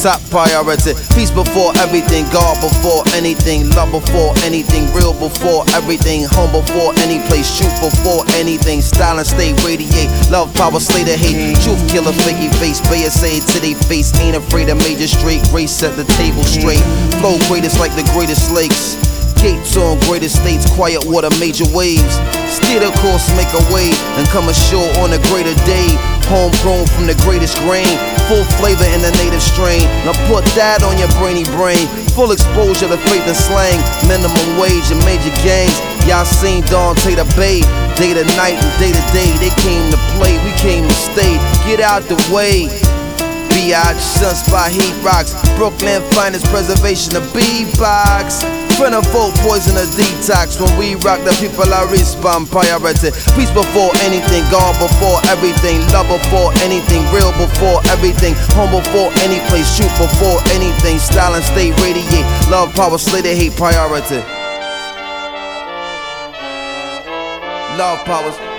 top priority. Peace before everything, God before anything, love before anything, real before everything, home before any place, truth before anything, style and stay radiate, love power slay the hate, truth killer fakey face, Bayer say it to they face, ain't afraid of major straight race, set the table straight, flow greatest like the greatest lakes, gates on great estates, quiet water, major waves. Steer the course, make a wave, and come ashore on a greater day. Homegrown from the greatest grain, full flavor in the native strain. Now put that on your brainy brain. Full exposure to faith and slang, minimum wage and major gangs. Y'all seen Dante the Bay, day to night and day to day. They came to play, we came to stay. Get out the way. B.I.G. Sunspot, Heat Rocks, Brooklyn finest preservation of B-Box. Friend of folk, poison a detox. When we rock, the people are respond priority. Peace before anything, God before everything, love before anything, real before everything, home before any place, truth before anything, style and stay radiate, love power slay the hate priority. Love powers.